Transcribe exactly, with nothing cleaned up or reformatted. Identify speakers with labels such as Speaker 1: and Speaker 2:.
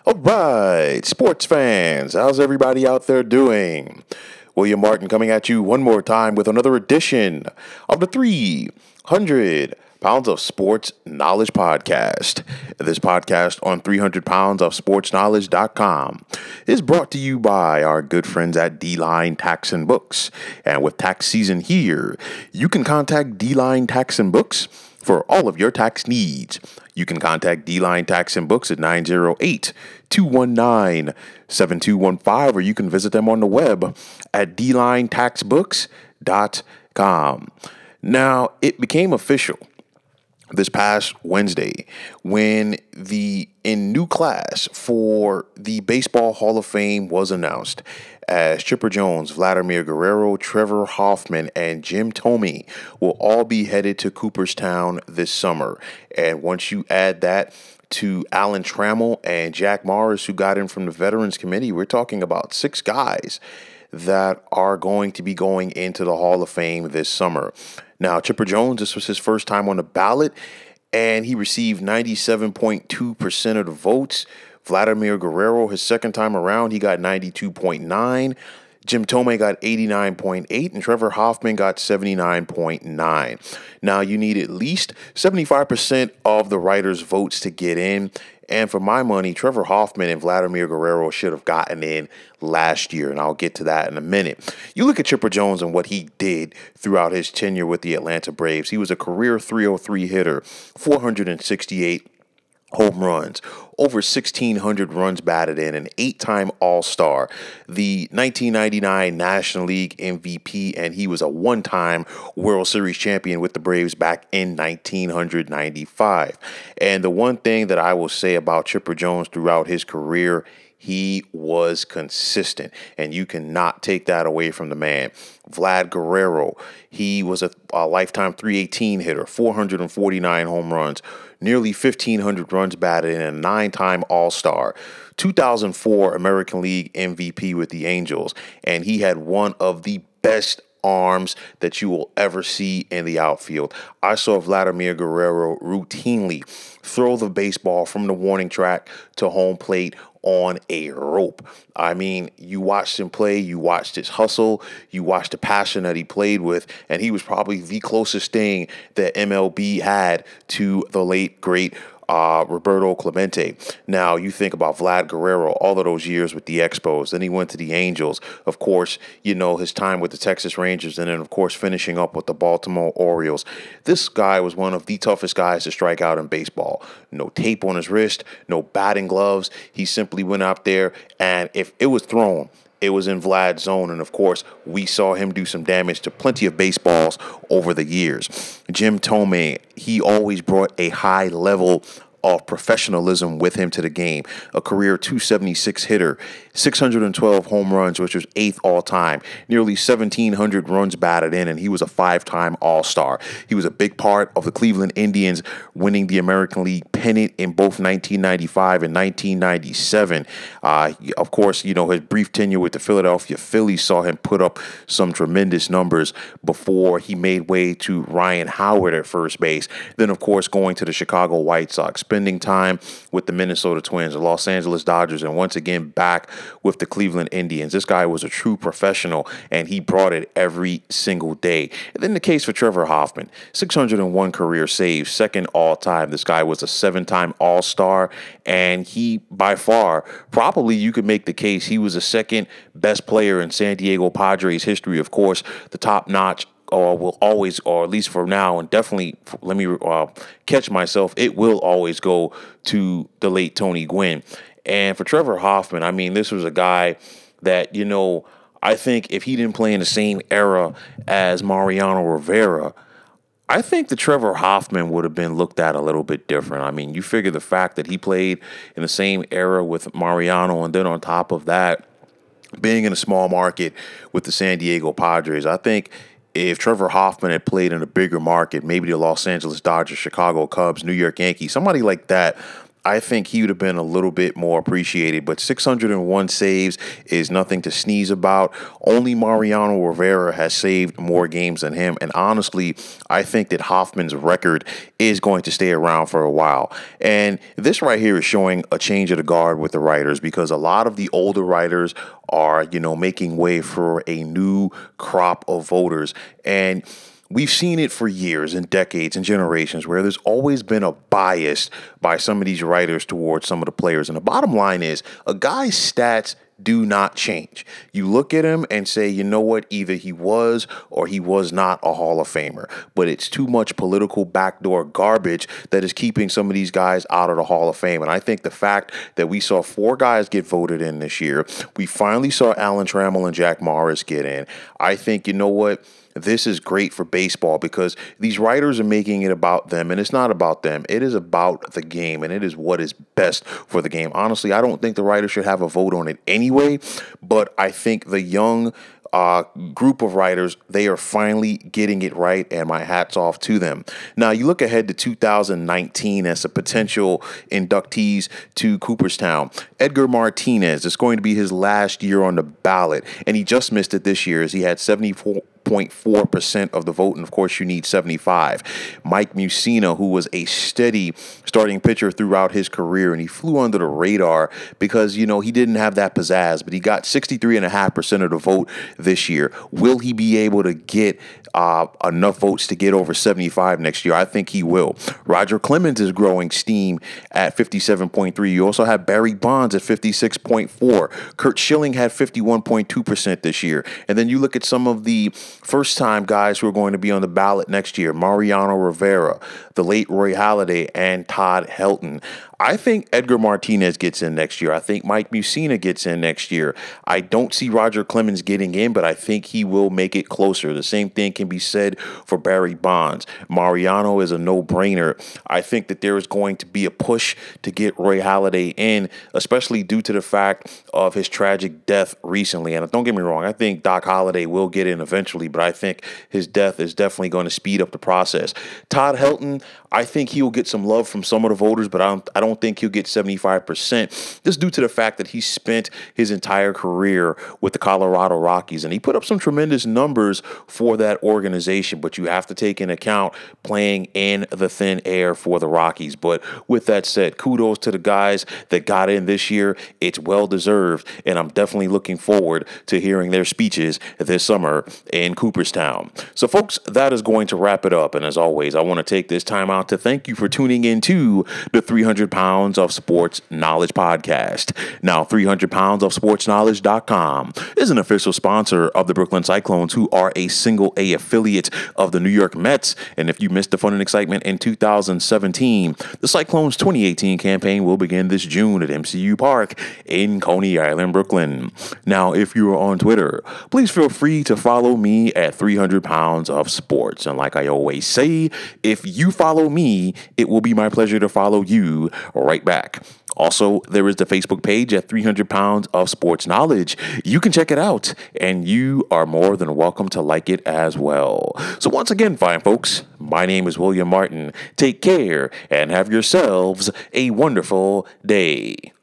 Speaker 1: All right, sports fans, how's everybody out there doing? William Martin coming at you one more time with another edition of the three hundred Pounds of Sports Knowledge Podcast. This podcast on three hundred pounds of sports knowledge dot com is brought to you by our good friends at D-Line Tax and Books. And with tax season here, you can contact D-Line Tax and Books for all of your tax needs. You can contact D-Line Tax and Books at nine oh eight, two one nine, seven two one five, or you can visit them on the web at d line tax books dot com. Now, it became official this past Wednesday when the in new class for the Baseball Hall of Fame was announced, as Chipper Jones, Vladimir Guerrero, Trevor Hoffman, and Jim Thome will all be headed to Cooperstown this summer. And once you add that to Alan Trammell and Jack Morris, who got in from the Veterans Committee, we're talking about six guys that are going to be going into the Hall of Fame this summer. Now, Chipper Jones, this was his first time on the ballot, and he received ninety-seven point two percent of the votes. Vladimir Guerrero, his second time around, he got ninety-two point nine. Jim Thome got eighty-nine point eight, and Trevor Hoffman got seventy-nine point nine. Now, you need at least seventy-five percent of the writers' votes to get in. And for my money, Trevor Hoffman and Vladimir Guerrero should have gotten in last year, and I'll get to that in a minute. You look at Chipper Jones and what he did throughout his tenure with the Atlanta Braves. He was a career three oh three hitter, four hundred sixty-eight home runs, over sixteen hundred runs batted in, an eight-time All-Star, the nineteen ninety-nine National League M V P, and he was a one-time World Series champion with the Braves back in nineteen ninety-five. And the one thing that I will say about Chipper Jones throughout his career, he was consistent, and you cannot take that away from the man. Vlad Guerrero, he was a, a lifetime three eighteen hitter, four hundred forty-nine home runs, nearly fifteen hundred runs batted in, a nine-time All-Star, two thousand four American League M V P with the Angels, and he had one of the best arms that you will ever see in the outfield. I saw Vladimir Guerrero routinely throw the baseball from the warning track to home plate on a rope. I mean, you watched him play, you watched his hustle, you watched the passion that he played with, and he was probably the closest thing that M L B had to the late, great Uh, Roberto Clemente. Now, you think about Vlad Guerrero, all of those years with the Expos. Then he went to the Angels. Of course, you know, his time with the Texas Rangers. And then, of course, finishing up with the Baltimore Orioles. This guy was one of the toughest guys to strike out in baseball. No tape on his wrist, no batting gloves. He simply went out there, and if it was thrown, it was in Vlad's zone, and of course, we saw him do some damage to plenty of baseballs over the years. Jim Thome, he always brought a high level of professionalism with him to the game. A career two seventy-six hitter, six hundred twelve home runs, which was eighth all-time, nearly seventeen hundred runs batted in, and he was a five-time All-Star. He was a big part of the Cleveland Indians winning the American League pennant in both nineteen ninety-five and nineteen ninety-seven. Uh, of course, you know, his brief tenure with the Philadelphia Phillies saw him put up some tremendous numbers before he made way to Ryan Howard at first base. Then, of course, going to the Chicago White Sox, spending time with the Minnesota Twins, the Los Angeles Dodgers, and once again back with the Cleveland Indians. This guy was a true professional, and he brought it every single day. And then the case for Trevor Hoffman, six hundred one career saves, second all-time. This guy was a seven-time All-Star, and he, by far, probably you could make the case he was the second best player in San Diego Padres history. Of course, the top-notch or will always, or at least for now, and definitely, let me uh, catch myself, it will always go to the late Tony Gwynn. And for Trevor Hoffman, I mean, this was a guy that, you know, I think if he didn't play in the same era as Mariano Rivera, I think the Trevor Hoffman would have been looked at a little bit different. I mean, you figure the fact that he played in the same era with Mariano, and then on top of that, being in a small market with the San Diego Padres, I think if Trevor Hoffman had played in a bigger market, maybe the Los Angeles Dodgers, Chicago Cubs, New York Yankees, somebody like that, I think he would have been a little bit more appreciated, but six hundred one saves is nothing to sneeze about. Only Mariano Rivera has saved more games than him, and honestly, I think that Hoffman's record is going to stay around for a while. And this right here is showing a change of the guard with the writers, because a lot of the older writers are, you know, making way for a new crop of voters. And we've seen it for years and decades and generations where there's always been a bias by some of these writers towards some of the players. And the bottom line is a guy's stats do not change. You look at him and say, you know what, either he was or he was not a Hall of Famer. But it's too much political backdoor garbage that is keeping some of these guys out of the Hall of Fame. And I think the fact that we saw four guys get voted in this year, we finally saw Alan Trammell and Jack Morris get in. I think, you know what, this is great for baseball because these writers are making it about them, and it's not about them. It is about the game, and it is what is best for the game. Honestly, I don't think the writers should have a vote on it anyway, but I think the young uh, group of writers, they are finally getting it right, and my hat's off to them. Now, you look ahead to two thousand nineteen as a potential inductees to Cooperstown. Edgar Martinez, it's going to be his last year on the ballot, and he just missed it this year as he had seventy-four point four percent of the vote, and of course you need seventy-five. Mike Mussina, who was a steady starting pitcher throughout his career, and he flew under the radar because, you know, he didn't have that pizzazz, but he got sixty-three point five percent of the vote this year. Will he be able to get uh, enough votes to get over seventy-five next year? I think he will. Roger Clemens is growing steam at fifty-seven point three. You also have Barry Bonds at fifty-six point four. Curt Schilling had fifty-one point two percent this year. And then you look at some of the first-time guys who are going to be on the ballot next year: Mariano Rivera, the late Roy Halladay, and Todd Helton. I think Edgar Martinez gets in next year. I think Mike Mussina gets in next year. I don't see Roger Clemens getting in, but I think he will make it closer. The same thing can be said for Barry Bonds. Mariano is a no-brainer. I think that there is going to be a push to get Roy Halladay in, especially due to the fact of his tragic death recently. And don't get me wrong, I think Doc Holliday will get in eventually, but I think his death is definitely going to speed up the process. Todd Helton, I think he'll get some love from some of the voters, but I don't, I don't think he'll get seventy-five percent, just due to the fact that he spent his entire career with the Colorado Rockies, and he put up some tremendous numbers for that organization, but you have to take into account playing in the thin air for the Rockies. But with that said, kudos to the guys that got in this year. It's well-deserved, and I'm definitely looking forward to hearing their speeches this summer in Cooperstown. So, folks, that is going to wrap it up, and as always, I want to take this time out to thank you for tuning in to the three hundred pounds of Sports Knowledge podcast. Now, three hundred pounds of sports knowledge dot com is an official sponsor of the Brooklyn Cyclones, who are a single A affiliate of the New York Mets. And if you missed the fun and excitement in two thousand seventeen, the Cyclones twenty eighteen campaign will begin this June at M C U Park in Coney Island, Brooklyn. Now, if you are on Twitter, please feel free to follow me at three hundred pounds of sports. And like I always say, if you follow me, it will be my pleasure to follow you right back. Also, there is the Facebook page at three hundred pounds of Sports Knowledge. You can check it out, and you are more than welcome to like it as well. So once again, fine folks, my name is William Martin. Take care and have yourselves a wonderful day.